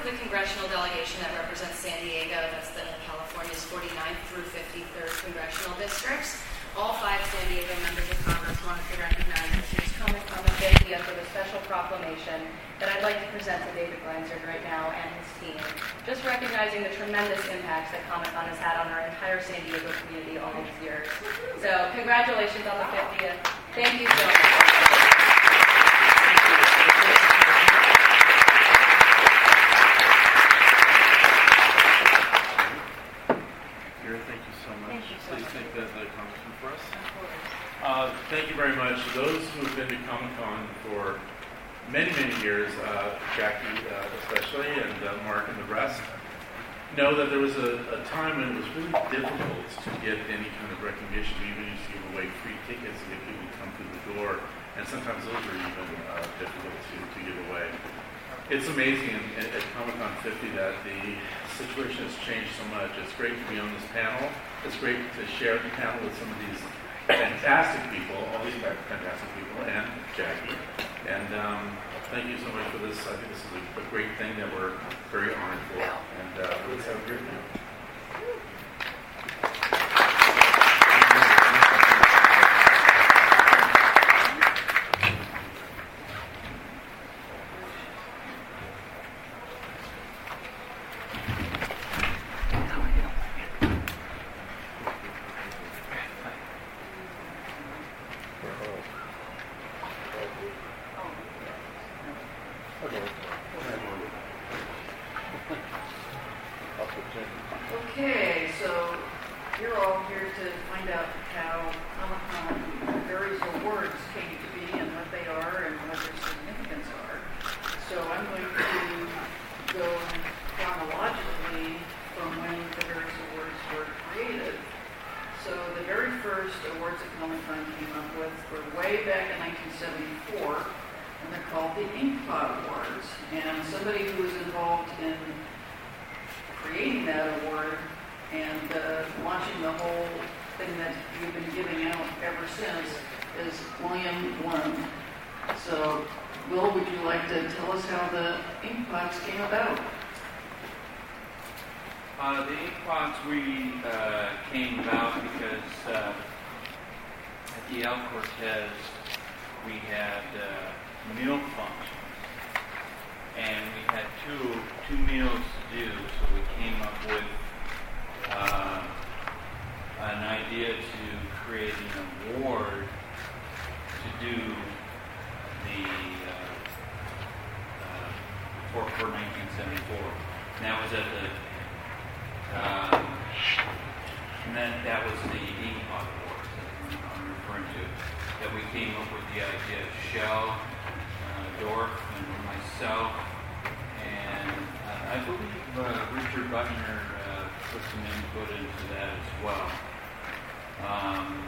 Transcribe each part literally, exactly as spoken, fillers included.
the congressional delegation that represents San Diego. That's the California's forty-ninth through fifty-third congressional districts. All five San Diego members of Congress wanted to recognize Mister Comic-Con fiftieth with a special proclamation that I'd like to present to David Glanzard right now and his team, just recognizing the tremendous impacts that Comic-Con has had on our entire San Diego community all these years. So congratulations on the fiftieth. Thank you so much. Uh, thank you very much. Those who have been to Comic-Con for many, many years, uh, Jackie uh, especially, and uh, Mark and the rest, know that there was a, a time when it was really difficult to get any kind of recognition. We even used to give away free tickets to get people to come through the door, and sometimes those were even uh, difficult to, to give away. It's amazing at, at Comic-Con fifty that the situation has changed so much. It's great to be on this panel. It's great to share the panel with some of these fantastic people, all these fantastic people, and Jackie. And um, thank you so much for this. I think this is a, a great thing that we're very honored for. And uh, let's have a great night. Okay, so you're all here to find out how Comic-Con various awards came to be and what they are and what their significance are. So I'm going to go chronologically from when the various awards were created. So the very first awards that Comic-Con came up with were way back in nineteen seventy-four, and they're called the Inkpot Awards. And somebody who was involved in creating that award and uh, launching the whole thing that we've been giving out ever since is William Lund. So, Will, would you like to tell us how the Inkpots came about? Uh, the Inkpots we uh, came about because uh, at the El Cortez we had uh, meal functions. And we had two two meals to do, so we came up with uh, an idea to create an award to do the uh, uh, for for nineteen seventy-four. And that was at the um, and then that was the Inkpot Awards that I'm referring to. That we came up with the idea. Shell, uh, Dorf, and myself. And uh, I believe uh, Richard Butner uh, put some input into that as well. Um,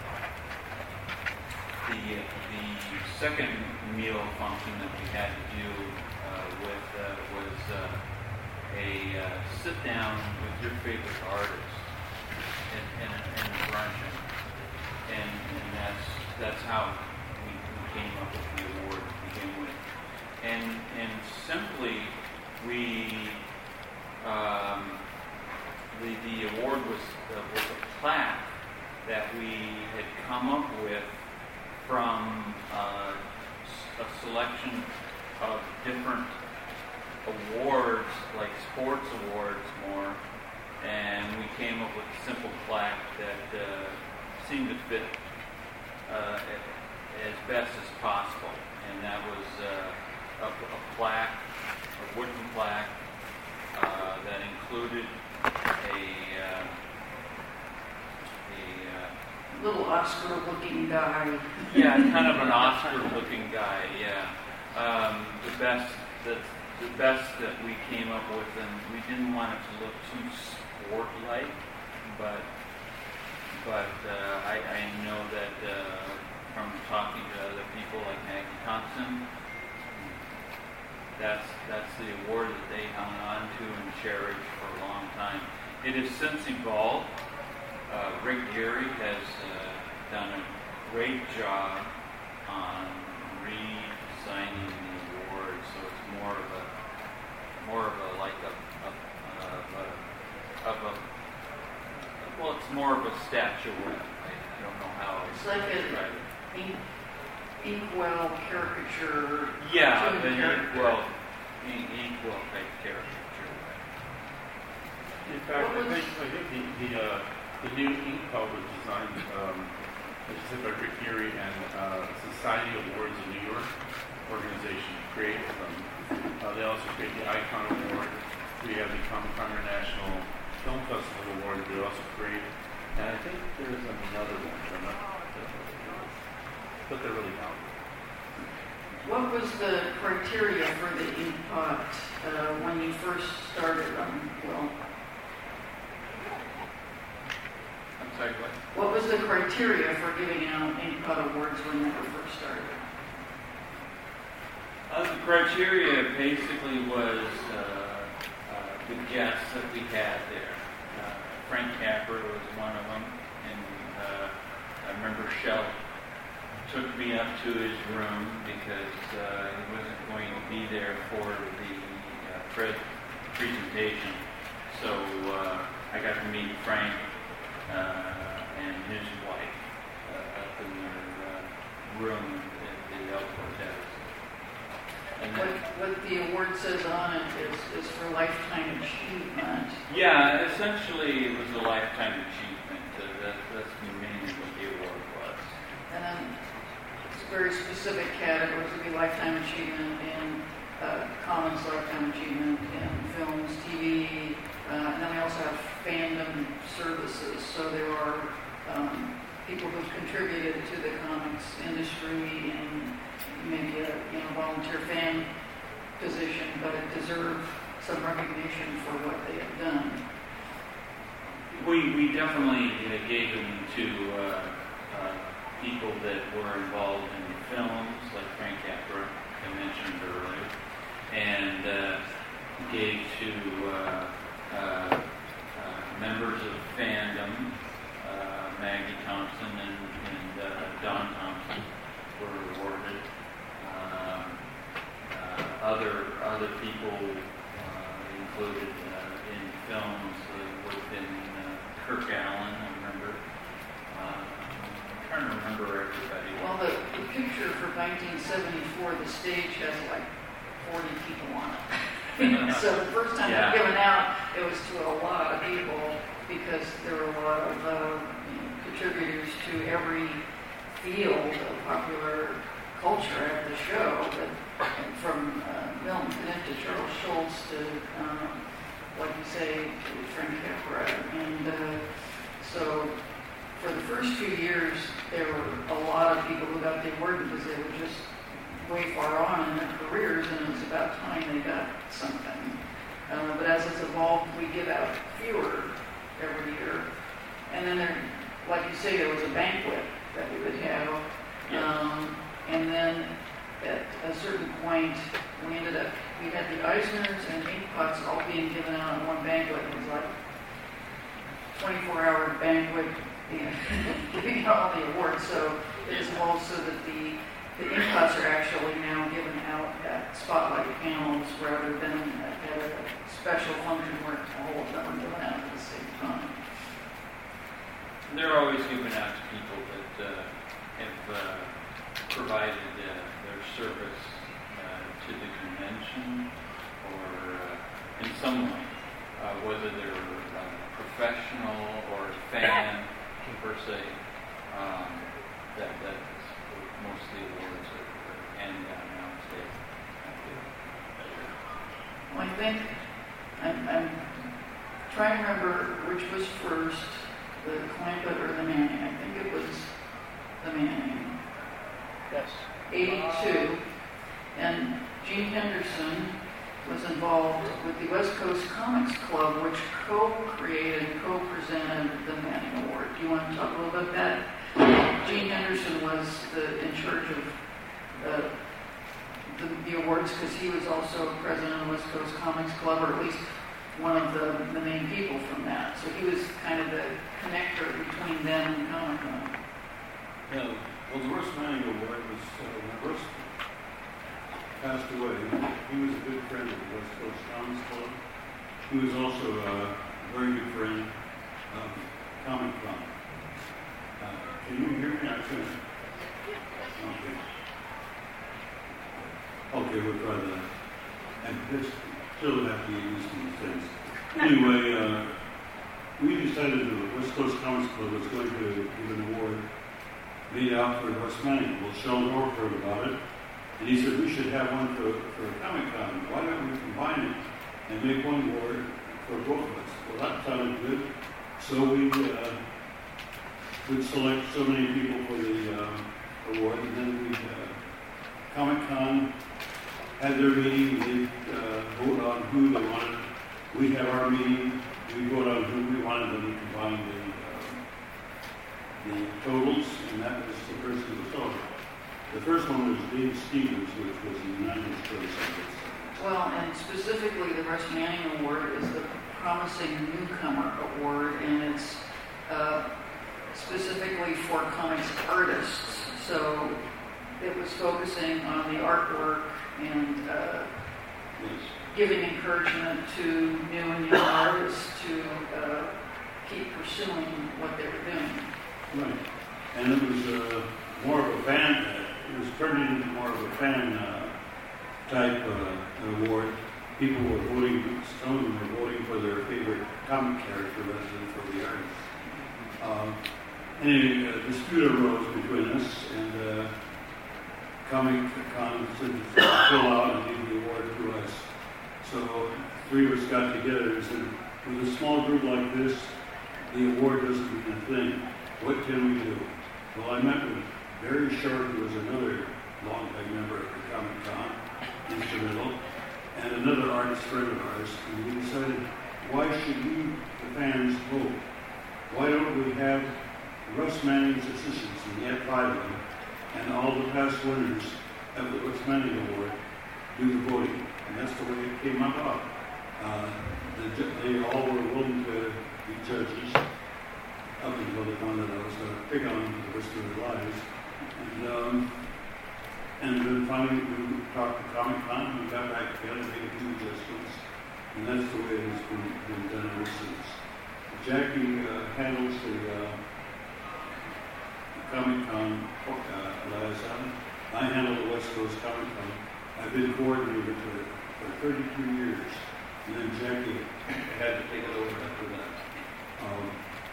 the the second meal function that we had to do uh, with uh, was uh, a uh, sit down with your favorite artist and and, and a brunch, and and that's that's how we, we came up with the award to begin with. And and simply, we um, the the award was uh, was a plaque that we had come up with from uh, a selection of different awards, like sports awards more, and we came up with a simple plaque that uh, seemed to fit uh, as best as possible, and that was. Uh, A, a plaque, a wooden plaque uh, that included a, uh, a uh, little Oscar-looking guy. Yeah, kind of an Oscar-looking guy. Yeah, um, the best that the best that we came up with, and we didn't want it to look too sport-like, but but uh, I, I know that uh, from talking to other people like Maggie Thompson. That's that's the award that they hung on to and cherished for a long time. It has since evolved. Uh, Rick Geary has uh, done a great job on redesigning the award, so it's more of a more of a of a statuette. I, I don't know how It's like to a describe it. ink, inkwell caricature. Yeah, cartoon an character. inkwell, in- inkwell type caricature. In fact, What I was- think, I think the, the, uh, the new ink pub was designed, um, as I said, by Rick Geary and, uh, Society of Awards in New York organization created them. Uh, they also create the Icon Award. We have the Comic Con International Film Festival Award. They also create, and I think there's another one, but I'm not, but they're really not. What was the criteria for the inkpot uh, when you first started them? Well, I'm sorry, what? what was the criteria for giving out inkpot awards when you were first started? Uh, the criteria basically was uh, uh, the guests that we had there. Uh, Frank Capra was one of them, and uh, I remember Shell took me up to his room because uh, he wasn't going to be there for the uh, pre- presentation. So uh, I got to meet Frank uh, and his wife uh, up in their uh, room at the Elkhorn House. And What, then, what the award says on it is, is for lifetime achievement. yeah, essentially it was a lifetime achievement. Uh, that, that's mainly what the award was. And then it's very specific categories. It would be lifetime achievement in uh, comics, lifetime achievement in films, T V, uh, and then we also have fandom services. So there are um, people who've contributed to the comics industry in maybe a you know volunteer fan position, but deserve some recognition for what they have done. We, we definitely uh, gave them to uh, uh, people that were involved in films, like Frank Capra, I mentioned earlier, and uh, gave to uh, uh, uh, members of fandom, uh, Maggie Thompson and, and uh, Don Thompson were awarded. Um, uh, other other people uh, included uh, in films uh, would have been uh, Kirk Allen, I remember. Uh, I'm trying to remember everybody. Well, the, the picture for nineteen seventy-four, the stage has like forty people on it. So the first time Yeah. it was given out, it was to a lot of people because there were a lot of uh, you know, contributors to every field of popular culture at the show, but from uh, Milton Caniff to Charles Schultz to, um, like you say, Frank Capra. And uh, so for the first few years, there were a lot of people who got the award because they were just way far on in their careers, and it was about time they got something. Uh, but as it's evolved, we give out fewer every year. And then, there, like you say, there was a banquet that we would have. Um, and then at a certain point, we ended up, we had the Eisners and inkpots all being given out in one banquet. It was like twenty-four hour banquet, you know, giving out all the awards. So it has evolved so that the, the inkpots are actually now given out at spotlight panels rather than at a special function where all of them are given out at the same time. They're always given out to people that uh, have uh, provided uh, their service uh, to the convention or uh, in some way, uh, whether they're uh, professional or fan per se. Um, that that's most of the awards that are handed out now today. Well, I think I'm, I'm trying to remember which was first, the Clampett or the Manning. I think it was the Manning. Yes. eighty-two, and Gene Henderson was involved with the West Coast Comics Club, which co-created and co-presented the Manning Award. Do you want to talk a little bit about that? Gene Henderson was the, in charge of uh, the, the awards because he was also president of the West Coast Comics Club, or at least one of the, the main people from that. So he was kind of the connector between them and Comic-Con. Yeah, well, the Russ Manning Award was, uh, when Russ passed away, he was a good friend of the West Coast Comics Club. He was also a very good friend of Comic Con. Uh, can you hear me? I couldn't. Okay. Okay, we'll try that. And this still have to get used to these things. Anyway, uh, we decided the West Coast Comics Club was going to give an award made out for Russ Manning. Well, Sheldon Orr heard about it, and he said we should have one for, for Comic Con. Why don't we combine it and make one award for both of us? Well, that sounded good. So we uh, would select so many people for the uh, award, and then we'd uh, Comic Con had their meeting, they'd uh, vote on who they wanted. We have our meeting, we vote on who we wanted, and we combined the, uh, the totals, and that was the person who was over. The first one was Dave Stevens, which was the unanimous choice. Well, and specifically the Russ Manning Award is the Promising Newcomer Award, and it's uh, specifically for comics artists. So it was focusing on the artwork and uh, Yes. giving encouragement to new and young artists to uh, keep pursuing what they were doing. Right. And it was uh, more of a fan, uh, it was turned into more of a fan uh, type uh, award. People were voting, some of them were voting for their favorite comic character rather than for the artist. Um, anyway, a dispute arose between us, and uh, Comic Con said to fill out and give the award to us. So three of us got together and said, with a small group like this, the award doesn't mean a thing. What can we do? Well, I met with Barry Short, who was another longtime member of the Comic Con, instrumental, and another artist friend of ours, and we decided, why should we, the fans, vote? Why don't we have Russ Manning's assistants, and he had five of them, and all the past winners of the Russ Manning Award do the voting, and that's the way it came about. Uh, the, they all were willing to be judges up until they found that I was going to pick on them for the rest of their lives. And, um, and then finally we talked to Comic Con, and we got back together, made a few adjustments, and that's the way it has been, been done ever since. Jackie uh, handles the uh, Comic Con uh, liaison. I handle the West Coast Comic Con. I've been coordinator for, for thirty-two years, and then Jackie had to take it over after that. Um,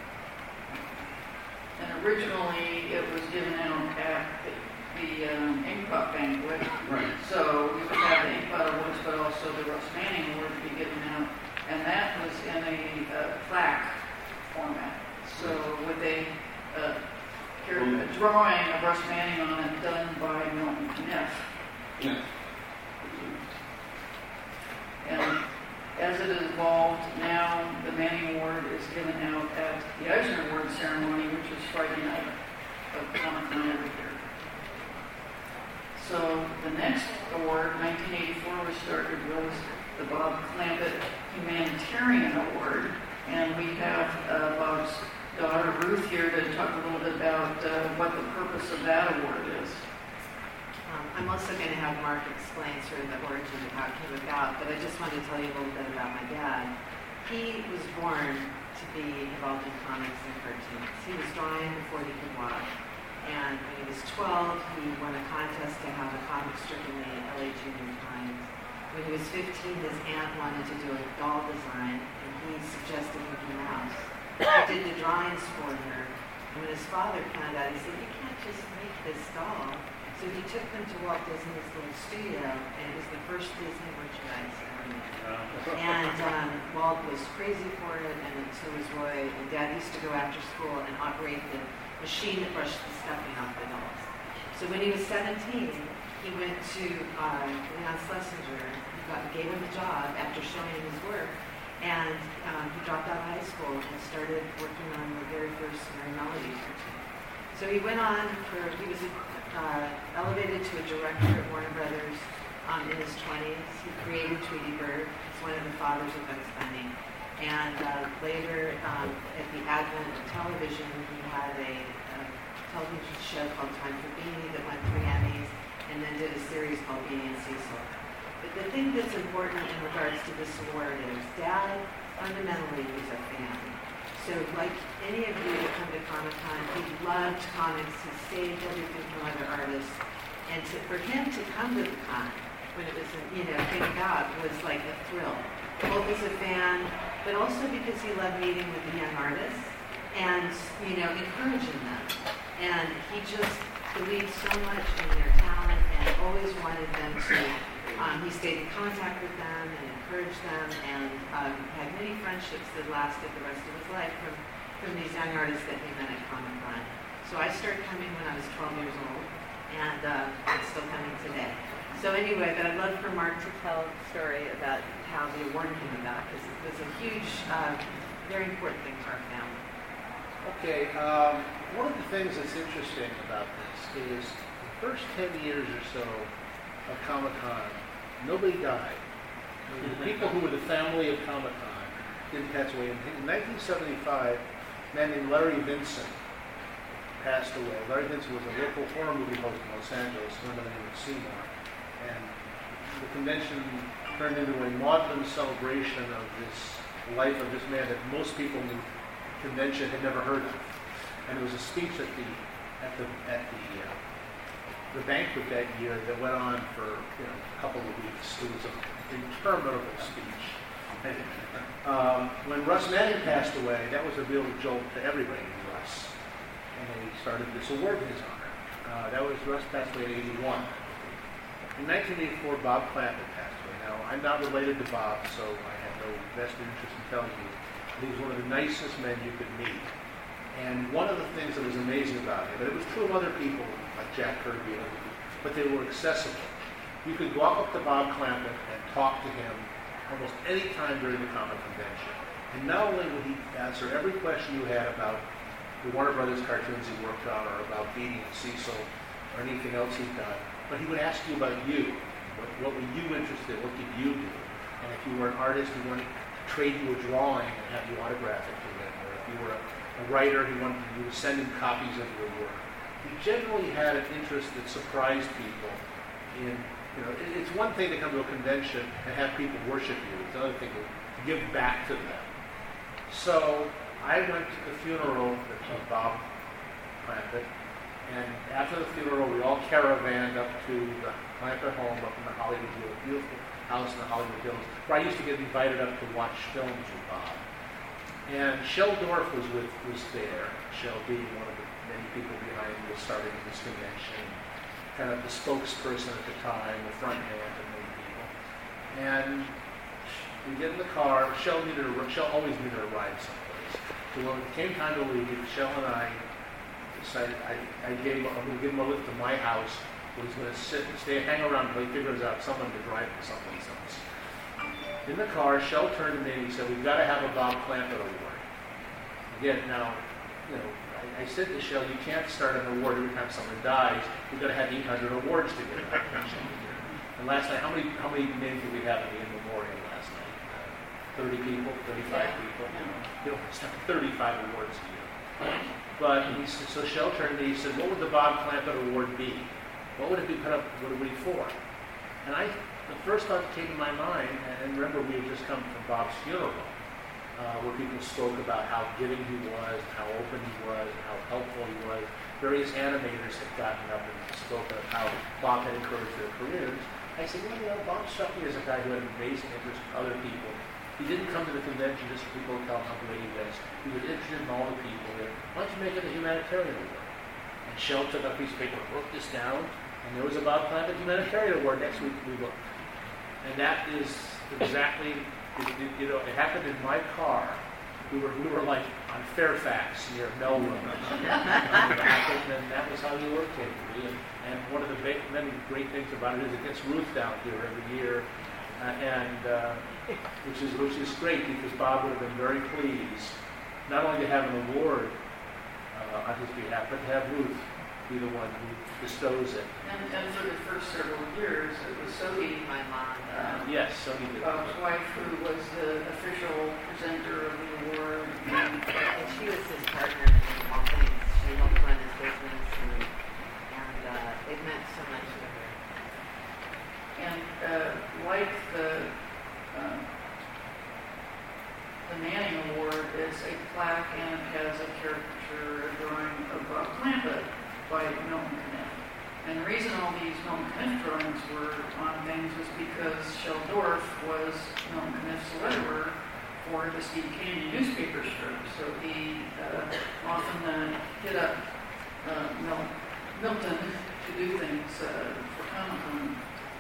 And originally, it was given out at the, the um, Inkpot banquet. right. So we would have the Inkpot Awards, but also the Russ Manning Award to be given out. And that was in a uh, plaque format. So with a, uh, a drawing of Russ Manning on it done by Milton Kniff. Yeah. And as it has evolved, now the Manning Award is given out at the Eisner Award ceremony, which is Friday night of Comic Con every year. So the next award, nineteen eighty-four, was started was the Bob Clampett Humanitarian Award, and we have uh, Bob's daughter Ruth here to talk a little bit about uh, what the purpose of that award is. Um, I'm also going to have Mark explain sort of the origin of how it came about, but I just wanted to tell you a little bit about my dad. He was born to be involved in comics and cartoons. He was drawing before he could walk, and when he was twelve, he won a contest to have a comic strip in the L A Junior Times. When he was fifteen, his aunt wanted to do a doll design, and he suggested Mickey Mouse. He did the drawings for her, and when his father found out, he said, "You can't just make this doll." So he took them to Walt Disney's little studio, and it was the first Disney merchandise ever made. And um, Walt was crazy for it, and so was Roy. And Dad used to go after school and operate the machine that brushed the stuffing off the dolls. So when he was seventeen, he went to uh, Leon Schlesinger, who got, gave him a job after showing him his work, and um, he dropped out of high school and started working on the very first Merry Melodies cartoon. So he went on for, he was uh, elevated to a director at Warner Brothers um, in his twenties. He created Tweety Bird. He's one of the fathers of Bugs Bunny. And uh, later, um, at the advent of television, he had a, a television show called Time for Beanie that won three Emmys, and then did a series called Beanie and Cecil. But the thing that's important in regards to this award is Dad fundamentally was a fan. So like any of you that come to Comic-Con, he loved comics. He saved everything from other artists. And to, for him to come to the con when it was, you know, came about was like a thrill. Both as a fan, but also because he loved meeting with the young artists and, you know, encouraging them. And he just believed so much in their talent and always wanted them to, um, he stayed in contact with them and encouraged them and um, had many friendships that lasted the rest of his life from, from these young artists that he met at Comic-Con. So I started coming when I was twelve years old, and uh, I'm still coming today. So anyway, but I'd love for Mark to tell a story about how the award came about, because it was a huge, uh, very important thing for our family. Okay, um, one of the things that's interesting about this is the first ten years or so of Comic-Con, nobody died. The people who were the family of Comic-Con didn't pass away. In nineteen seventy-five, a man named Larry Vincent passed away. Larry Vincent was a local horror movie host in Los Angeles, known by the name of Seymour. And the convention turned into a maudlin celebration of this life of this man that most people in the convention had never heard of. And there was a speech at the at the at the uh, the banquet that year that went on for you know a couple of weeks. It was an interminable speech. And, um, when Russ Manning passed away, that was a real jolt to everybody in Russ. And they started this award in his honor. Uh, that was Russ passed away in eighty-one. In nineteen eighty-four, Bob Clampett passed away. Now, I'm not related to Bob, so I have no vested interest in telling you. He was one of the nicest men you could meet. And one of the things that was amazing about him, but it was true of other people like Jack Kirby and other people, but they were accessible. You could walk up to Bob Clampett and talk to him almost any time during the comic convention. And not only would he answer every question you had about the Warner Brothers cartoons he worked on, or about Beatty and Cecil, or anything else he'd done, but he would ask you about you. What, what were you interested in? What did you do? And if you were an artist, he wanted to trade you a drawing and have you autograph it to him. Or if you were a, a writer, he wanted you to send him copies of your work. He generally had an interest that surprised people in, you know, it, it's one thing to come to a convention and have people worship you. It's another thing to give back to them. So I went to the funeral of Bob Clampett, and after the funeral, we all caravanned up to the Clampett home up in the Hollywood Hills, beautiful house in the Hollywood Hills, where I used to get invited up to watch films with Bob. And Shel Dorf was with was there. Shel being one of the many people behind the starting of this convention, kind of the spokesperson at the time, the front man to many people. And we get in the car. Shel needed a Shel always needed a ride someplace. So when it came time to leave, Shel and I decided I, I gave him, I'm going to give him a lift to my house. Where he's going to sit and stay, hang around until he figures out someone to drive him someplace else. In the car, Shel turned to me and he said, "We've got to have a Bob Clampett award." Again, now, you know, I, I said to Shel, "You can't start an award every time someone dies. You've got to have eight hundred awards to give out." And last night, how many how many names did we have in the in memoriam last night? Uh, Thirty people, thirty-five yeah. people. You know, it's not thirty-five awards to give. But he said, so Shel turned to me. He said, "What would the Bob Clampett Award be? What would it be put up? What would it be for?" And I, the first thought that came to my mind, and remember we had just come from Bob's funeral, uh, where people spoke about how giving he was, how open he was, and how helpful he was. Various animators had gotten up and spoke of how Bob had encouraged their careers. I said, well, you know, Bob struck me as a guy who had an amazing interest in other people. He didn't come to the convention just for people to tell him how great he was. He was interested in all the people there. Why don't you make it a humanitarian award? And Shel took a piece of paper, wrote this down, and there was a Bob Clampett Humanitarian Award. Next week we looked. And that is exactly, it, it, you know, it happened in my car. We were we were like on Fairfax near Melbourne. And that was how you worked here. And, and one of the big, many great things about it is it gets Ruth down here every year. Uh, and uh, which is which is great because Bob would have been very pleased not only to have an award uh, on his behalf, but to have Ruth be the one who bestows it. And, and for the first several years, it was Sodi, My mom. uh, Yes, Sodi did. Bob's wife, who was the official presenter of the award. And she was his partner in all things. She helped run his business, and, and uh, it meant so much to her. And uh, like the uh, the Manning Award is a plaque, and it has a caricature, a drawing of uh, Klanta by Milton Caniff. And the reason all these Milton Caniff drawings were on things was because Sheldorf was Milton Caniff's letterer for the Steve Canyon newspaper strip. So he uh, often uh, hit up uh, Mil- Milton to do things uh, for Comic-Con.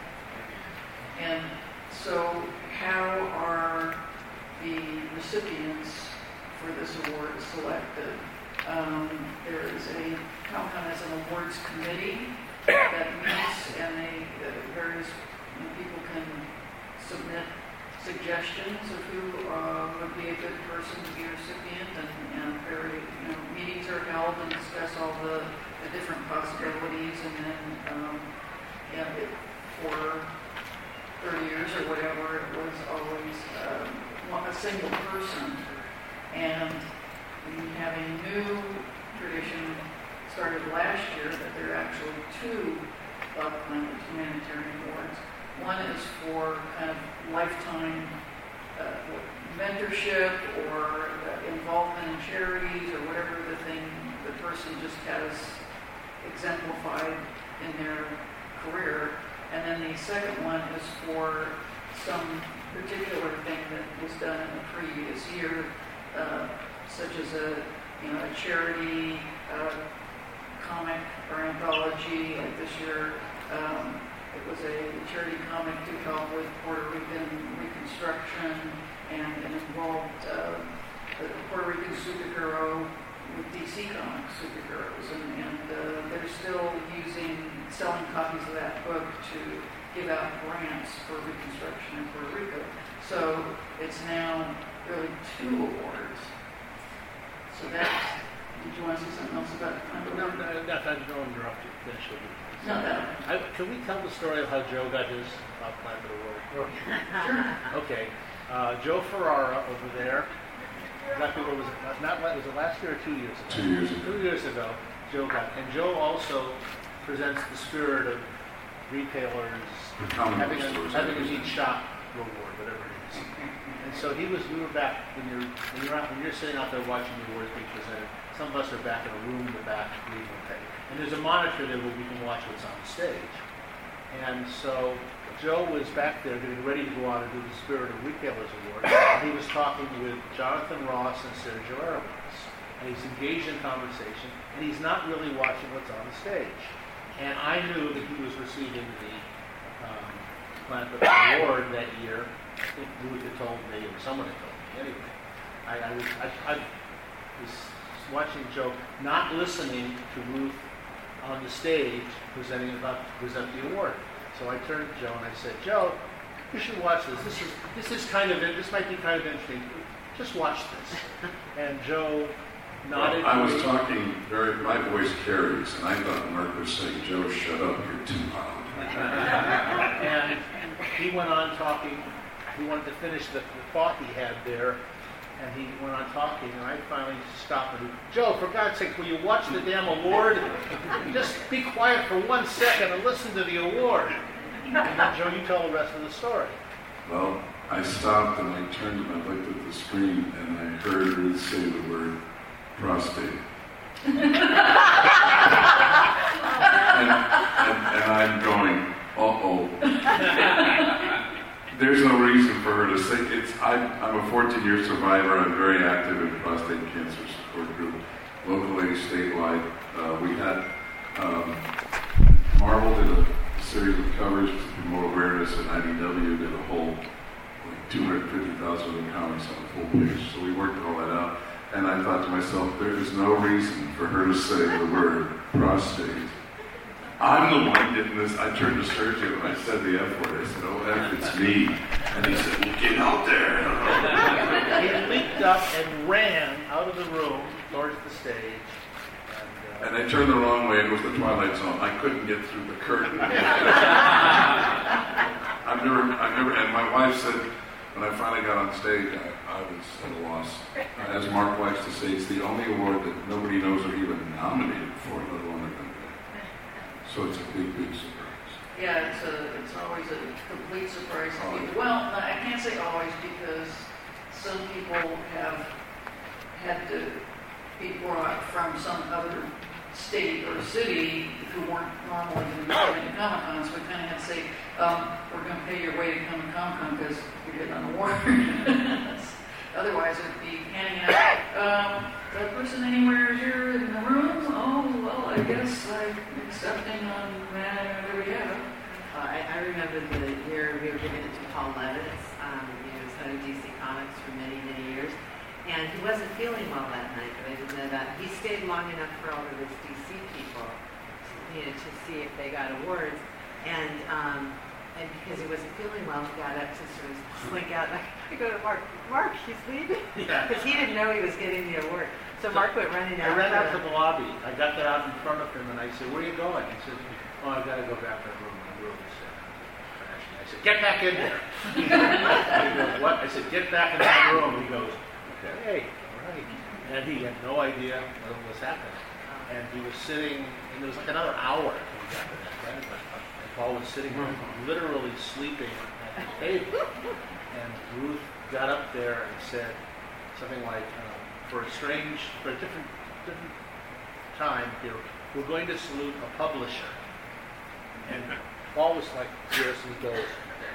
And so how are the recipients for this award selected? Um, there is a, Comic-Con has an awards committee that meets, and they, uh, various you know, people can submit suggestions of who uh, would be a good person to be a recipient, and, and very, you know, meetings are held and discuss all the, the different possibilities, and then um, yeah, it, for thirty years or whatever, it was always um, a single person. And we have a new tradition started last year that there are actually two Bob Klanta humanitarian awards. One is for kind of lifetime uh, mentorship or uh, involvement in charities or whatever the thing the person just has exemplified in their career. And then the second one is for some particular thing that was done in the previous year, uh, such as a you know a charity uh, comic or anthology. Like this year, um, it was a charity comic to help with Puerto Rican reconstruction, and it involved uh, the Puerto Rican superhero with D C Comics superheroes, and, and uh, they're still using, selling copies of that book to give out grants for reconstruction in Puerto Rico. So it's now really two awards. So that's, did you want to say something else about it? No, no, no, I didn't interrupt you. Finish it. No, no. I, can we tell the story of how Joe got his Bob Klanta award? Sure. Okay. Uh, Joe Ferrara over there. Exactly what was it? Not was it last year or two years ago? Two years ago. Two years ago, Joe got, and Joe also presents the spirit of retailers The comic having book a, stores, having a I neat shop reward, whatever it is. And so he was. We were back when you're when you're out, when you're sitting out there watching the awards being presented. Some of us are back in a room in the back reading the thing, and there's a monitor there where we can watch what's on the stage. And so Joe was back there getting ready to go out and do the Spirit of Retailers Award, and he was talking with Jonathan Ross and Sergio Aragonés. And he's engaged in conversation, and he's not really watching what's on the stage. And I knew that he was receiving the um, Klanta Award that year. I think Ruth had told me, or someone had told me. Anyway, I, I, was, I, I was watching Joe, not listening to Ruth on the stage presenting about to present the award. So I turned to Joe and I said, Joe, you should watch this. This is this is kind of this might be kind of interesting. Just watch this. And Joe nodded. Well, I was me. talking very, my voice carries, and I thought Mark was saying, Joe, shut up, you're too loud. And he went on talking. He wanted to finish the, the thought he had there, and he went on talking, and I finally stopped him. Joe, for God's sake, will you watch the damn award? Just be quiet for one second and listen to the award. And then, Joe, you tell the rest of the story. Well, I stopped and I turned and I looked at the screen and I heard Ruth say the word prostate. and, and, and I'm going, uh-oh. There's no reason for her to say it's. I'm, I'm a fourteen-year survivor. I'm very active in prostate cancer support group, locally, statewide. Uh, we had um, Marvel did a series of covers to promote awareness, and I D W did a whole like two hundred fifty thousand comics on the full page. So we worked all that out, and I thought to myself, there is no reason for her to say the word prostate. I'm the one getting this. I turned to Sergio and I said the F word. I said, oh, F, it's me. And he said, well, get out there. He leaped up and ran out of the room towards the stage. And, uh, And I turned the wrong way. It was the Twilight Zone. I couldn't get through the curtain. I've never, I've never, and my wife said, when I finally got on stage, I, I was at a loss. Uh, as Mark likes to say, it's the only award that nobody knows are even nominated for, let alone are going to win. So it's a big, big surprise. Yeah, it's a, it's always a complete surprise to Oh, people. Well, I can't say always because some people have had to be brought from some other state or city who weren't normally going to be coming to Comic-Con, so we kind of had to say, um, we're going to pay your way to come to Comic-Con because you're getting on the warrant. Otherwise, it would be handing out, um, that person anywhere here in the room? Oh, well, I guess I'm accepting on whatever we have. Uh, I, I remember the year we were giving it to Paul Levitz. Um, he was head of D C Comics for many, many years. And he wasn't feeling well that night, but I didn't know that. He stayed long enough for all of his D C people, you know, to see if they got awards. And um, and because he wasn't feeling well, he got up to sort of slink out. And I go to Mark, Mark, he's leaving? Yeah. Because he didn't know he was getting the award. So Mark went running out. I ran out the- to the lobby. I got there out in front of him, and I said, "Where are you going?" He said, "Oh, I got to go back to the room. My room is uh, trashy." I said, "Get back in there." He goes, "What?" I said, "Get back in that room." He goes, "Okay, all right." And he had no idea what was happening. And he was sitting, and it was like another hour till we got to that bed. And Paul was sitting there, literally sleeping at the table. And Ruth got up there and said something like, uh, for a strange, for a different, different time here, we're going to salute a publisher. And Paul was like this, and he goes.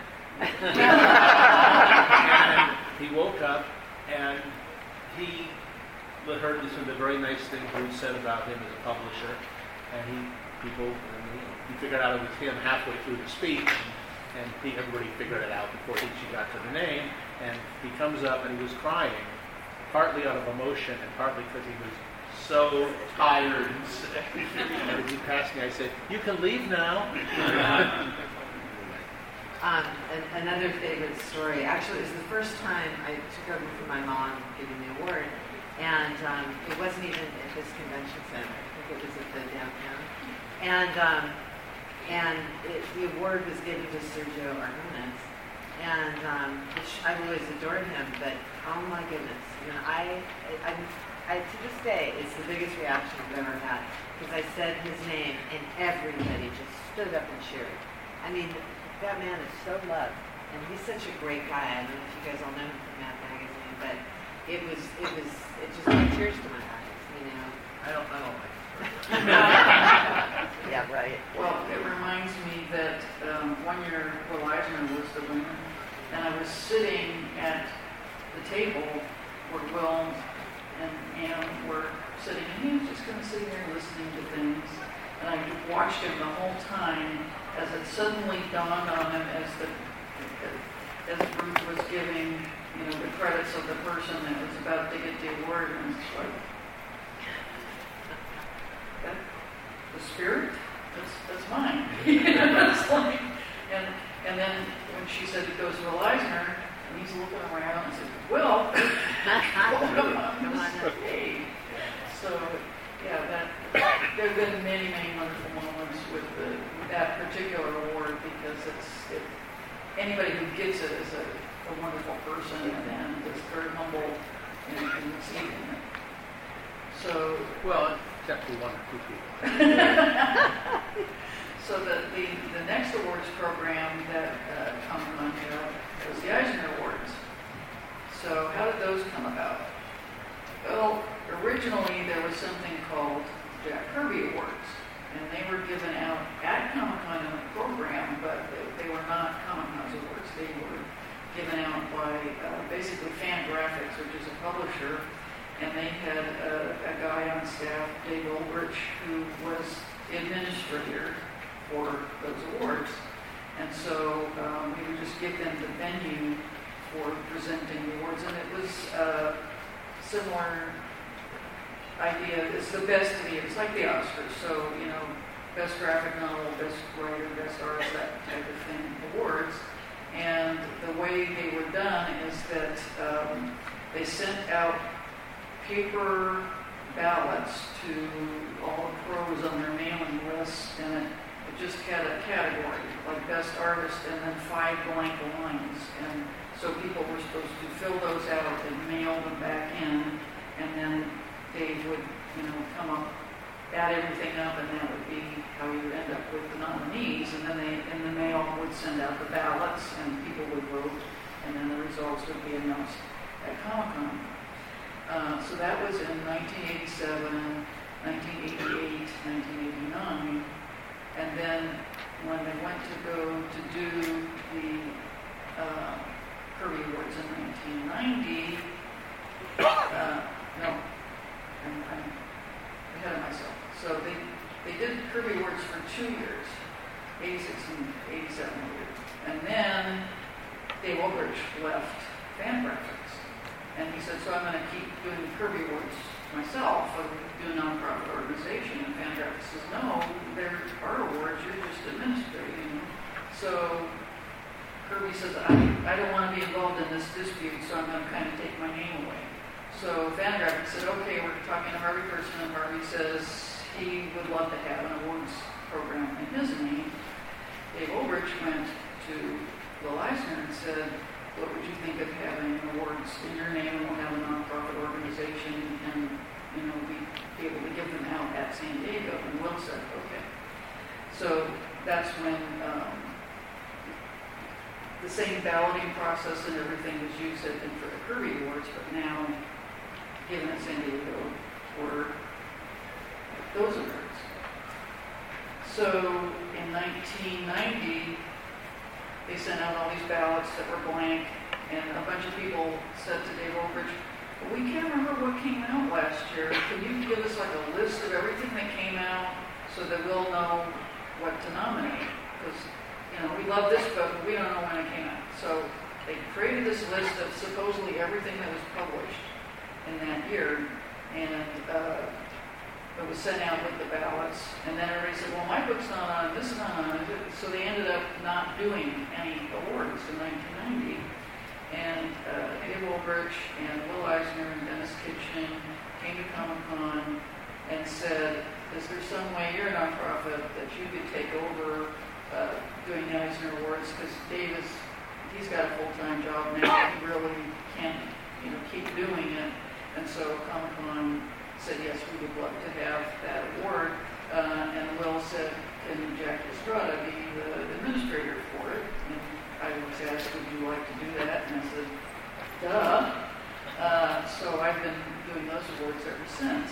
And he woke up, and he heard this of the very nice things Ruth said about him as a publisher, and he, people, and he, he figured out it was him halfway through the speech, and, and he, everybody figured it out before he, she got to the name, and he comes up and he was crying, partly out of emotion and partly because he was so tired and sick. And as he passed me, I said, "You can leave now." Um, and another favorite story, actually it was the first time I took over for my mom giving the award, and um, it wasn't even at this convention center, I think it was at the downtown, and um, and it, the award was given to Sergio Aragonés, and um, which I've always adored him, but oh my goodness, you know, I, I, I, to this day, it's the biggest reaction I've ever had, because I said his name and everybody just stood up and cheered. I mean, that man is so loved, and he's such a great guy. I don't know if you guys all know him from Mad Magazine, but it was, it was, it just brought tears to my eyes, you know. I don't, I don't like Yeah, right. Well, it reminds me that um, one year Will Eisner was the winner, and I was sitting at the table where Will and Anne were sitting, and he was just kind of sitting there listening to things, and I watched him the whole time as it suddenly dawned on him as the as Ruth was giving, you know, the credits of the person that was about to get the award, and it's like, that, the spirit, that's that's mine. It's like, and and then when she said it goes to Eisner, and he's looking around and said, "Well, welcome on the stage." So yeah, that there have been many, many wonderful moments with the, that particular award, because it's it, anybody who gets it is a, a wonderful person and is very humble in, in receiving it. So well, except for one or two people. So the, the, the next awards program that uh, comes on here was the Eisner Awards. So how did those come about? Well, originally there was something called Jack Kirby Awards, and they were given out at Comic-Con in the program, but they, they were not Comic-Con's awards. They were given out by uh, basically Fangraphix, which is a publisher, and they had a, a guy on staff, Dave Ulrich, who was the administrator for those awards. And so um, we would just give them the venue for presenting the awards, and it was a similar idea. It's the best of the year. It's like the Oscars. So, you know, best graphic novel, best writer, best artist, that type of thing, awards. And the way they were done is that um, they sent out paper ballots to all the pros on their mailing lists, and it, it just had a category, like best artist, and then five blank lines. And so people were supposed to fill those out and mail them back in, and then Dave would, you know, come up, add everything up, and that would be how you end up with the nominees. And then they, in the mail, would send out the ballots, and people would vote, and then the results would be announced at Comic-Con. Uh, so that was in nineteen eighty-seven, nineteen eighty-eight, nineteen eighty-nine. And then when they went to go to do the uh, Kirby Awards in nineteen ninety, uh, no, I'm, I'm ahead of myself. So they, they did Kirby Awards for two years, eighty-six and eighty-seven. And then Dave Ulrich left Fangraphix. And he said, so I'm going to keep doing the Kirby Awards myself. I would do a nonprofit organization. And Fangraphix says, no, there are awards, you're just administrating. So Kirby says, I, I don't want to be involved in this dispute, so I'm going to kind of take my name away. So Fangraphix said, okay, we're talking to Harvey Kurtzman, and Harvey says he would love to have an awards program in his name. Dave Ulrich went to Will Eisner and said, what would you think of having awards in your name, and we'll have a nonprofit organization and, you know, be, be able to give them out at San Diego? And Will said, okay. So that's when um, the same balloting process and everything was used I think, for the Kirby Awards, but now given at San Diego for those awards. So in nineteen ninety, they sent out all these ballots that were blank, and a bunch of people said to Dave Ulrich, well, we can't remember what came out last year. Can you give us like a list of everything that came out so that we'll know what to nominate? Because, you know, we love this book, but we don't know when it came out. So they created this list of supposedly everything that was published in that year, and uh, it was sent out with the ballots. And then everybody said, well, my book's not on, this is not on. So they ended up not doing any awards in nineteen ninety. And uh, Dave Ulrich and Will Eisner and Dennis Kitchen came to Comic-Con and said, is there some way, you're a nonprofit, that you could take over uh, doing the Eisner Awards? Because Dave is, he's got a full-time job now. He really can't, you know, keep doing it. And so Comic-Con said, yes, we would love to have that award. Uh, and Will said, can Jack Estrada be the administrator for it? And I was asked, would you like to do that? And I said, duh. Uh, so I've been doing those awards ever since.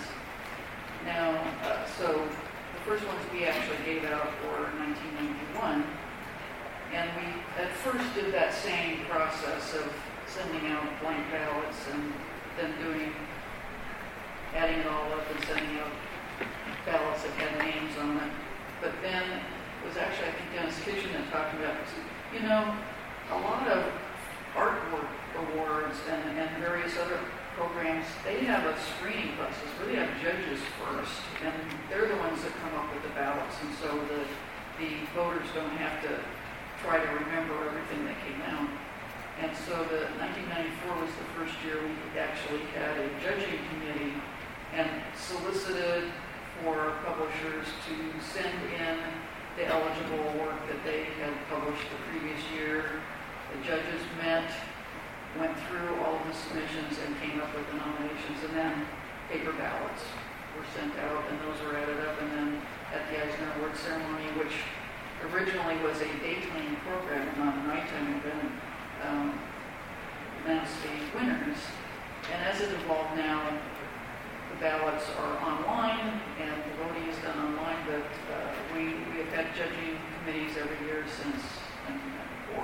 Now, uh, so the first ones we actually gave out were nineteen ninety-one. And we at first did that same process of sending out blank ballots and then doing, adding it all up and sending out ballots that had names on it. But then it was actually, I think, Dennis Kitchen that talked about it. You know, a lot of artwork awards and, and various other programs, they have a screening process where they have judges first, and they're the ones that come up with the ballots, and so the, the voters don't have to try to remember everything that came out. And so the nineteen ninety-four was the first year we actually had a judging committee and solicited for publishers to send in the eligible work that they had published the previous year. The judges met, went through all of the submissions and came up with the nominations, and then paper ballots were sent out, and those were added up, and then at the Eisner Award ceremony, which originally was a daytime program, not a nighttime event, um, announced the winners. And as it evolved now, the ballots are online, and the voting is done online, but uh, we, we have had judging committees every year since nineteen ninety-four.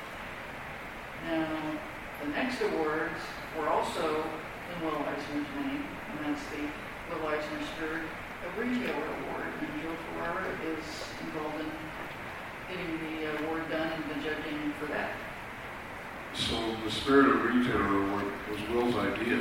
Now, the next awards were also in Will Eisner's name, and that's the Will Eisner Spirit of Retailer Award, and Joe Ferrara is involved in getting the award done and the judging for that. So the Spirit of Retailer Award was Will's idea.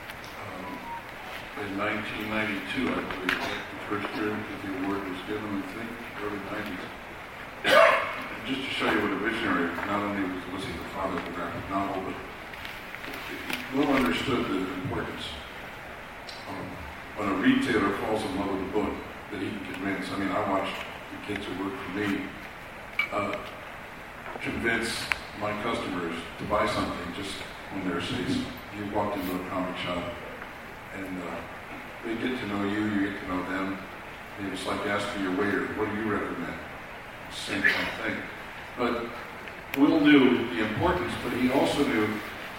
In nineteen ninety-two, I believe, the first year that the award was given, I think, early nineties. Just to show you what a visionary, not only was he the father of the graphic novel, but Will understood the importance. Um, when a retailer falls in love with a book that he can convince, I mean, I watched the kids who work for me uh, convince my customers to buy something just when they're safe. You walked into a comic shop, and uh, they get to know you, you get to know them. And it's like asking your waiter, what do you recommend? Same kind of thing. But Will knew the importance, but he also knew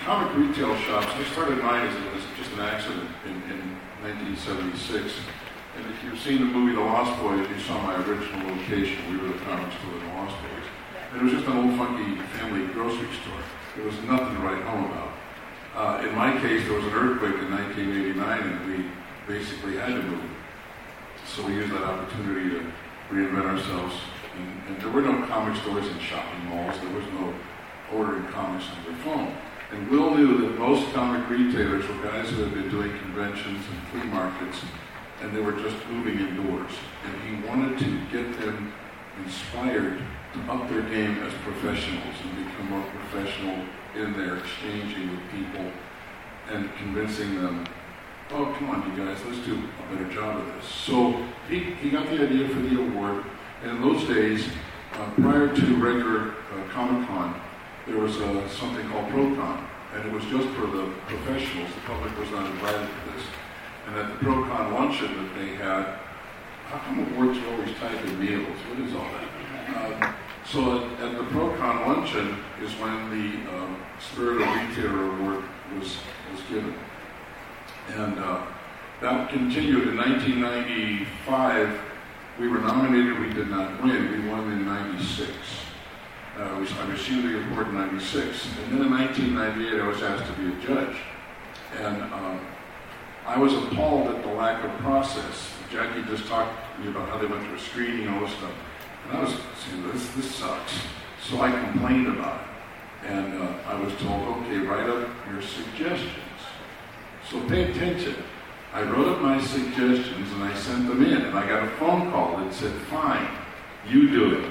comic retail shops, I started mine as, as just an accident in, in nineteen seventy-six. And if you've seen the movie The Lost Boys, you saw my original location. We were the comic store of The Lost Boys. And it was just an old funky family grocery store. There was nothing to write home about. Uh, in my case, there was an earthquake in nineteen eighty-nine, and we basically had to move. So we used that opportunity to reinvent ourselves. And, and there were no comic stores in shopping malls. There was no ordering comics on their phone. And Will knew that most comic retailers were guys who had been doing conventions and flea markets, and they were just moving indoors. And he wanted to get them inspired to up their game as professionals and become more professional in their exchanging with people and convincing them, oh, come on, you guys, let's do a better job of this. So he, he got the idea for the award, and in those days, uh, prior to regular uh, Comic-Con, there was uh, something called ProCon, and it was just for the professionals. The public was not invited to this. And at the ProCon luncheon that they had, how come awards are always tied to meals? What is all that? Um, so at, at the ProCon luncheon is when the um, Spirit of Retailer Award was, was given. And uh, that continued in nineteen ninety-five. We were nominated, we did not win. We won in ninety-six. Uh, we, I received the award in ninety-six. And then in nineteen ninety-eight, I was asked to be a judge. And um, I was appalled at the lack of process. Jackie just talked to me about how they went through screening and all this stuff. And I was saying, this, this sucks. So I complained about it. And uh, I was told, okay, write up your suggestions. So pay attention. I wrote up my suggestions and I sent them in. And I got a phone call that said, fine, you do it.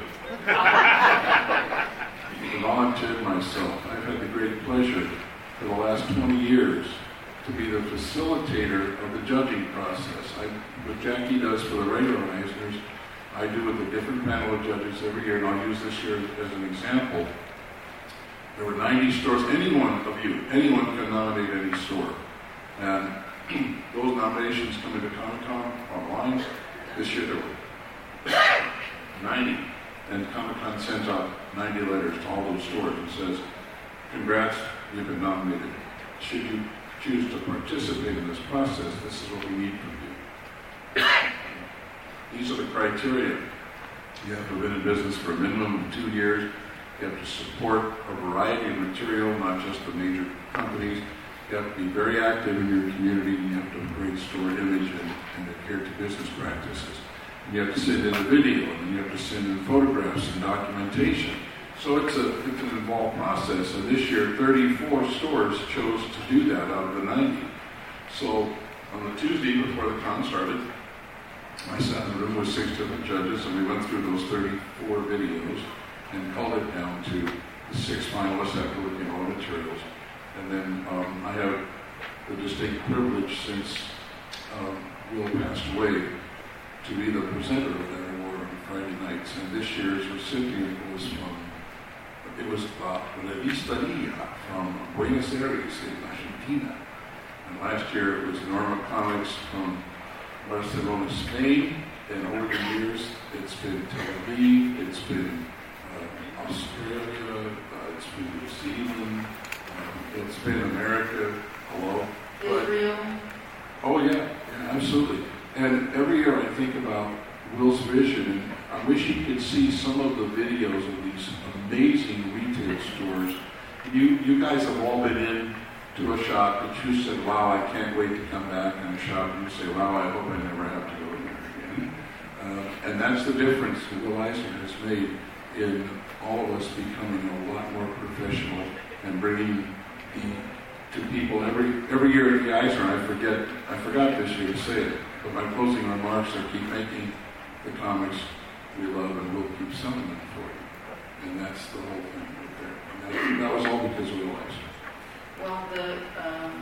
I volunteered myself. I've had the great pleasure for the last twenty years to be the facilitator of the judging process. I, what Jackie does for the regular organizers, I do with a different panel of judges every year, and I'll use this year as an example. There were ninety stores. Anyone of you, anyone can nominate any store. And those nominations come into Comic-Con online. This year there were ninety. And Comic-Con sends out ninety letters to all those stores and says, congrats, you've been nominated. Should you choose to participate in this process, this is what we need from you. These are the criteria. You have to have been in business for a minimum of two years. You have to support a variety of material, not just the major companies. You have to be very active in your community, and you have to have a great store image and, and adhere to business practices. And you have to send in a video, and you have to send in photographs and documentation. So it's, a, it's an involved process, and this year thirty-four stores chose to do that out of the ninety. So on the Tuesday before the con started, I sat in the room with six different judges, and we went through those thirty-four videos and culled it down to the six finalists after looking at all the materials. And then um, I have the distinct privilege, since um, Will passed away, to be the presenter of that award on Friday nights. And this year's recipient was from, it was uh, Revistaria from Buenos Aires in Argentina. And last year it was Norma Comics from Barcelona, Spain. And over the years, it's been Tel Aviv, it's been uh, Australia, uh, it's been New Zealand, uh, it's been America, hello. Israel. But, oh yeah, yeah, absolutely. And every year I think about Will's vision, and I wish you could see some of the videos of these amazing retail stores. You you guys have all been in to a shop that you said, wow, I can't wait to come back in a shop, and you say, wow, I hope I never have to go in there again. Uh, and that's the difference that Will Eisner has made in all of us becoming a lot more professional and bringing the, to people every every year at the Eisner. I forget, I forgot this year to say it, but my closing remarks are keep making the comics we love, and we'll keep selling them for you. And that's the whole thing right there. And that, that was all because of Will Eisner. Well, the um,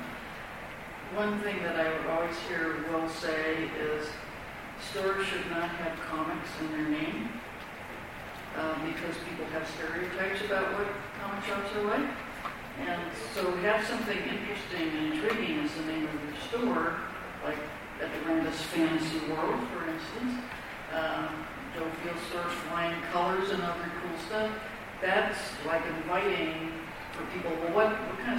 one thing that I would always hear Will say is stores should not have comics in their name uh, because people have stereotypes about what comic shops are like. And so we have something interesting and intriguing as the name of the store, like at the Rambus Fantasy World, for instance. Um, Joe Field stores flying colors and other cool stuff. That's like inviting for people, well, what, what kind of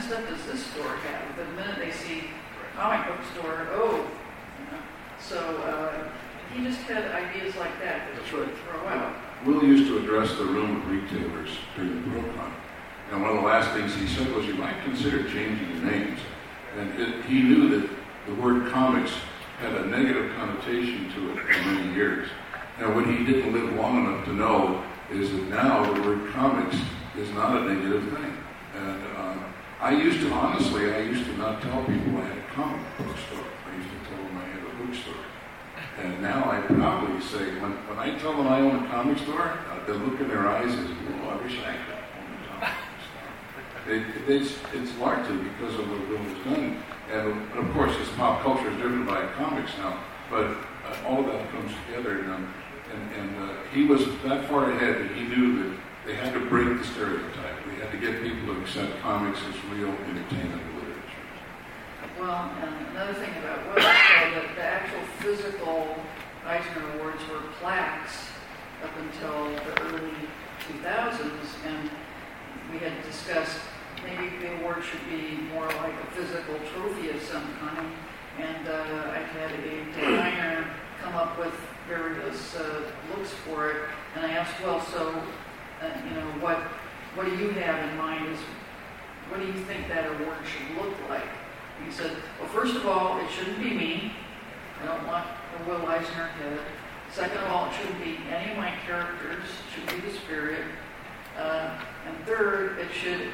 stuff does this store have? But the minute they see comic book store, oh, you know. So uh, he just had ideas like that that That's he would right. throw out. Will used to address the room of retailers during the ProCon. And one of the last things he said was, you might consider changing the names. And it, he knew that the word comics had a negative connotation to it for many years. And what he didn't live long enough to know is that now the word comics is not a negative thing. And uh, I used to, honestly, I used to not tell people I had a comic book store. I used to tell them I had a bookstore. And now I proudly say, when, when I tell them I own a comic store, uh, the look in their eyes is, oh, I wish I could own a comic store. It, it, it's, it's largely because of what Bill has done. And of course, this pop culture is driven by comics now, but uh, all of that comes together. And, um, and, and uh, he was that far ahead that he knew that they had to break the stereotype. We had to get people to accept comics as real entertainment literature. Well, and another thing about Will, so that the actual physical Eisner Awards were plaques up until the early two thousands, and we had discussed maybe the award should be more like a physical trophy of some kind. And uh, I had a designer come up with various uh, looks for it, and I asked, well, so, uh, you know, what what do you have in mind? Is what do you think that award should look like? He said, well, first of all, it shouldn't be me. I don't want a Will Eisner head. Second of all, it shouldn't be any of my characters. It should be the spirit. Uh, and third, it should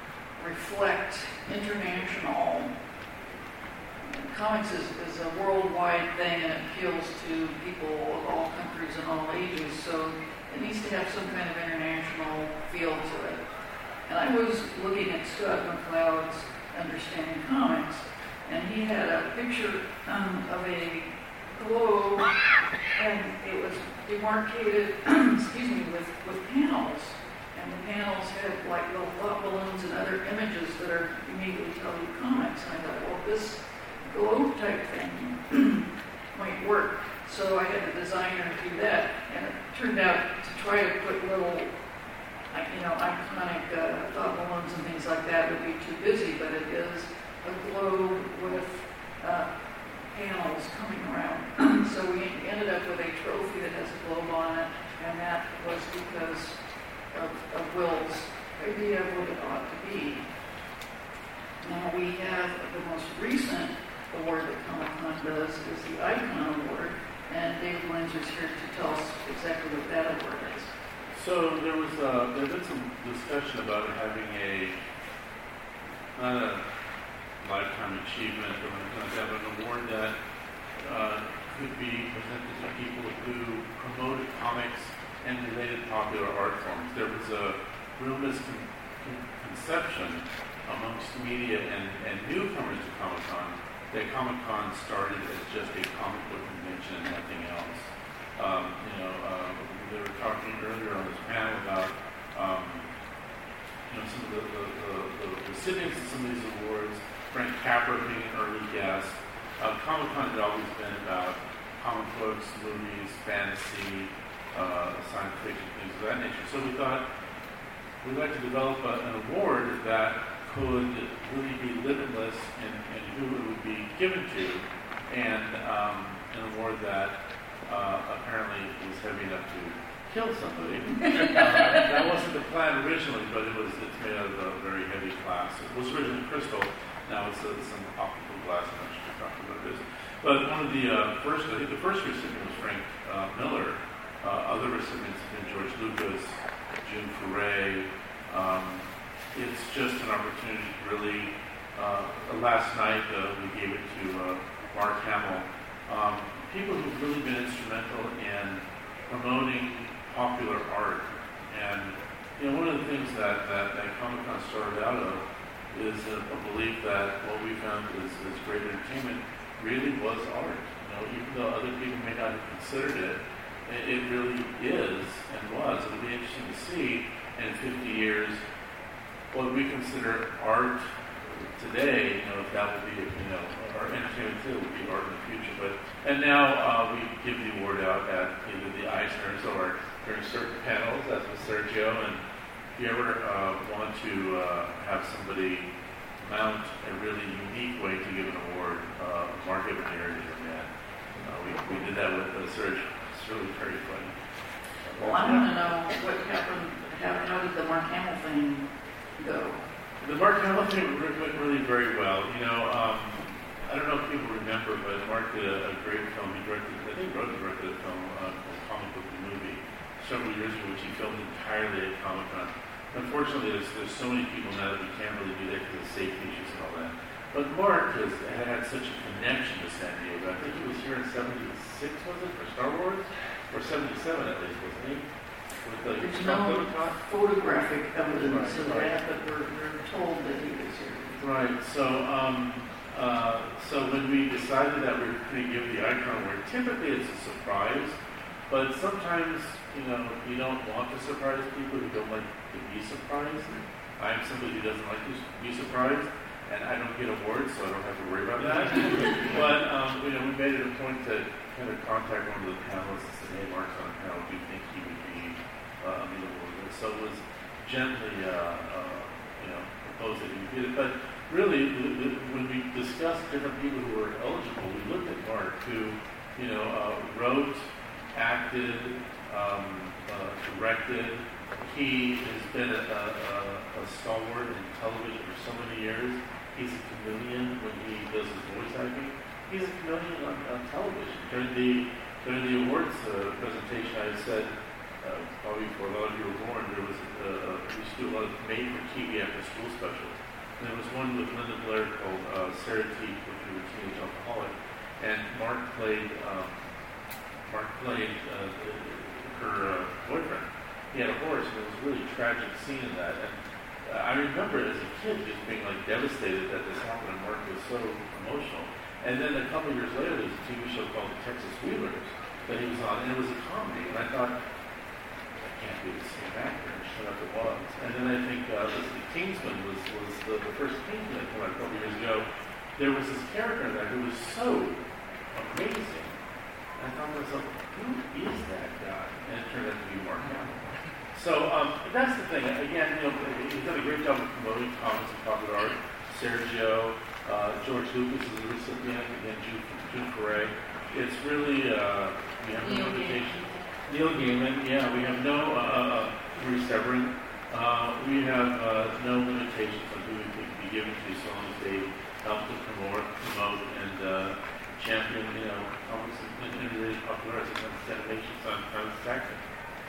reflect international. Comics is, is a worldwide thing, and it appeals to people of all countries and all ages, so it needs to have some kind of international feel to it. And I was looking at Scott McCloud's Understanding Comics, and he had a picture um, of a globe, and it was demarcated, excuse me, with, with panels. And the panels had like little thought balloons and other images that are immediately tell you comics. And I thought, well, this globe type thing might work. So I had the designer do that, and it turned out to try to put little, you know, iconic uh, thought balloons and things like that would be too busy, but it is a globe with uh, panels coming around. So we ended up with a trophy that has a globe on it, and that was because of, of Will's idea of what it ought to be. Now we have the most recent award that Comic-Con does is the Icon Award, and David Lanzer's here to tell us exactly what that award is. So there was uh, there been some discussion about having a not a lifetime achievement or anything like that, but an award that uh, could be presented to people who promoted comics and related popular art forms. There was a real misconception amongst media and, and newcomers to Comic-Con that Comic-Con started as just a comic book convention and nothing else. Um, you know, uh, they were talking earlier on this panel about um, you know, some of the, the, the, the recipients of some of these awards, Frank Capra being an early guest. Uh, Comic-Con had always been about comic books, movies, fantasy, uh, science fiction, things of that nature. So we thought we'd like to develop a, an award that could really be limitless in, in who it would be given to, and um, an award that uh, apparently was heavy enough to kill somebody. uh, that wasn't the plan originally, but it was. It's made out of a very heavy glass. It was originally crystal. Now it's uh, some optical glass. I'm not sure if you're talking about this. But one of the uh, first, I think the first recipient was Frank uh, Miller. Uh, other recipients have been George Lucas, Jim Foray. Um, it's just an opportunity to really. Uh, last night uh, we gave it to uh, Mark Hamill. Um, people who've really been instrumental in promoting popular art. And you know, one of the things that, that, that Comic-Con started out of is a, a belief that what we found is, is great entertainment really was art. You know, even though other people may not have considered it, it, it really is and was. It'll be interesting to see in fifty years what we consider art today, you know, if that will be, you know, our entertainment today will be art in the future. But and now uh, we give the award out at either the Eisners or during certain panels, as with Sergio. And if you ever uh, want to uh, have somebody mount a really unique way to give an award. Uh, Mark Evanier is your man. Uh, we, we did that with the search. It's really very funny. Well, I want to know what happened, how, how did the Mark Hamill thing go? The Mark Hamill thing went really very well. You know, um, I don't know if people remember, but Mark did a, a great film. He directed, I think, wrote and directed a film uh, called Comic Book the Movie several years ago, which he filmed entirely at Comic Con. Unfortunately, there's, there's so many people now that we can't really do that because of safety issues and all that. But Mark has had, had such a connection to San Diego. I think he was here in seventy-six, was it, for Star Wars? Or seventy-seven at least, wasn't he? With the There's Trump no Comic-Con? photographic evidence Right, of right. that, but we're, we're told that he was here. Right. So, um, uh, so when we decided that we were going to give the icon award, typically it's a surprise, but sometimes, you know, you don't want to surprise people who don't like to be surprised. I'm somebody who doesn't like to be surprised, and I don't get awards, so I don't have to worry about that. But um, you know, we made it a point to kind of contact one of the panelists and say, "Hey, Mark's on the panel. Do you think he would be uh, amenable?" And so it was gently, uh, uh, you know, proposed that he would get it. But really, the, the, when we discussed different people who were eligible, we looked at Mark, who, you know, uh, wrote, acted, um, uh, directed. He has been a, a, a stalwart in television for so many years. He's a chameleon when he does his voice acting. He's a chameleon on, on television. During the during the awards uh, presentation, I said, uh, probably before a lot of you were born, there was a, a, we used to do a lot of made-for-T V after-school specials. And there was one with Linda Blair called uh, Sarah Teague, which was a teenage alcoholic, and Mark played um, Mark played uh, her uh, boyfriend. He had a horse, and it was a really tragic scene in that. And uh, I remember as a kid just being like devastated that this happened, and Mark was so emotional. And then a couple of years later, there was a T V show called The Texas Wheelers that he was on, and it was a comedy. And I thought, that can't be the same actor. And sure enough, it was. And then I think uh, the, the Kingsman was, was the, the first Kingsman that came out a couple of years ago. There was this character in there who was so amazing. I thought to myself, who is that guy? And it turned out to be Mark Hamill. So um, that's the thing. Again, you know, he's done a great job of promoting comics and popular art. Sergio, uh, George Lucas is a recipient. Again, Jude, Jude Foray. It's really uh, we have no limitation. Neil Gaiman. Yeah, we have no uh, Bruce Severin. Uh, we have uh, no limitations on who we could be given to, so long as they help to promote, promote and uh, champion, you know, comics and, and related popular arts and animation, sometimes acting.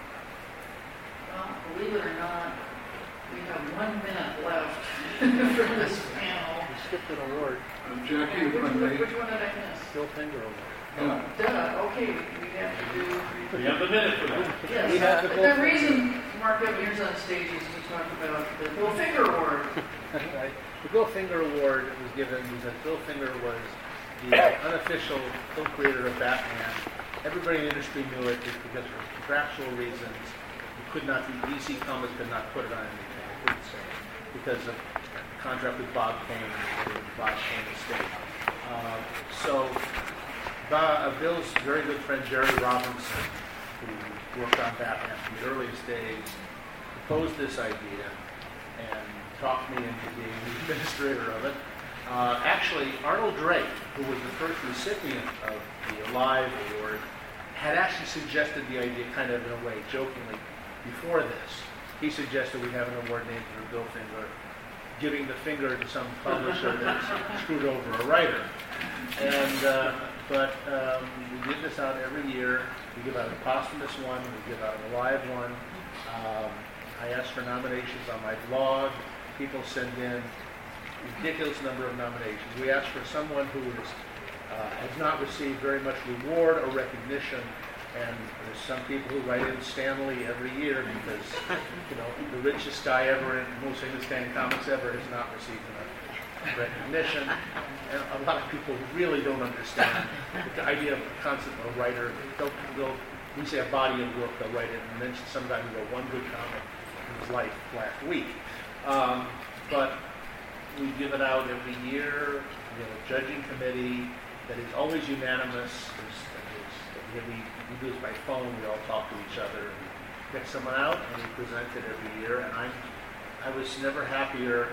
Well, believe it or not, we have one minute left for this panel. You skipped an award. Uh, Jackie, Which, if I may. which one did I miss? Bill Finger award. Yeah. Duh, okay, we have to do. We have a minute for that. Yes, We have uh, the the Bill- reason Mark Evanier's on stage is to talk about the Bill Finger Award. Right. The Bill Finger Award was given because Bill Finger was the unofficial co-creator of Batman. Everybody in the industry knew it just because of contractual reasons. You could not, the D C Comics could not put it on anything. I couldn't say it because of the contract with Bob Kane and the Bob Kane estate. Uh, so, Bob, uh, Bill's very good friend Jerry Robinson, who worked on Batman from the earliest days, proposed this idea and talked me into being the administrator of it. Uh, actually, Arnold Drake, who was the first recipient of the Alive Award, had actually suggested the idea kind of in a way, jokingly, before this. He suggested we have an award named for Bill Finger, giving the finger to some publisher that's screwed over a writer. And uh, but um, we give this out every year. We give out a posthumous one. We give out a live one. Um, I ask for nominations on my blog. People send in a ridiculous number of nominations. We ask for someone who is, uh, has not received very much reward or recognition. And there's some people who write in Stanley every year because, you know, the richest guy ever and most famous guy in comics ever has not received enough recognition. And a lot of people really don't understand the idea of the concept of a writer. They'll, they'll, we say a body of work, they'll write it and mention some guy who wrote one good comic in his life last week. Um, but we give it out every year. We have a judging committee that is always unanimous. There's, there's, we, we do this by phone. We all talk to each other. We pick someone out and we present it every year. And I, I was never happier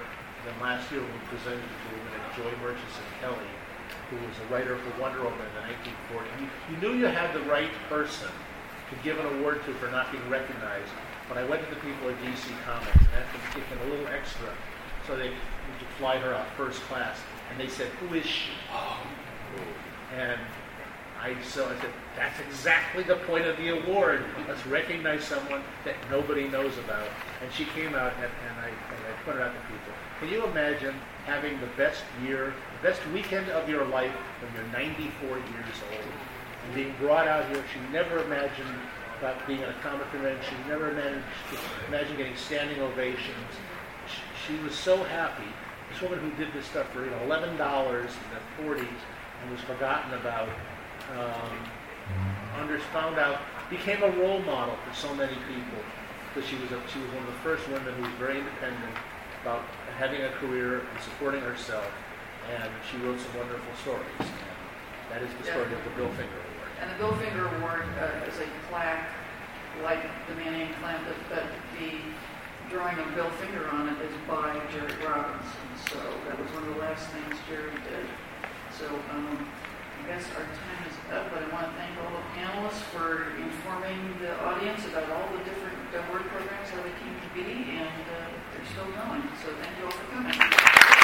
then last year we presented it to a woman named Joy Murchison Kelly, who was a writer for Wonder Woman in the nineteen forties. You, you knew you had the right person to give an award to for not being recognized. But I went to the people at D C Comics and asked them to kick in a little extra so they could fly her out first class. And they said, "Who is she?" Oh. And I so I said, "That's exactly the point of the award. Let's recognize someone that nobody knows about." And she came out and, and, I, and I pointed out to people. Can you imagine having the best year, the best weekend of your life when you're ninety-four years old and being brought out here? She never imagined about being at a comic convention. She never managed to imagine getting standing ovations. She, she was so happy. This woman who did this stuff for you know eleven dollars in the forties and was forgotten about, um, under, found out, became a role model for so many people because she was a, she was one of the first women who was very independent about having a career and supporting herself, and she wrote some wonderful stories. And that is the story Yeah. of the Bill Finger Award. And the Bill Finger Award uh, is a plaque like the Manning Clamp, but, but the drawing of Bill Finger on it is by Jerry Robinson. So that was one of the last things Jerry did. So um, I guess our time is up, but I want to thank all the panelists for informing the audience about all the different award programs, how they came to be, and uh, they're still going. So thank you all for coming.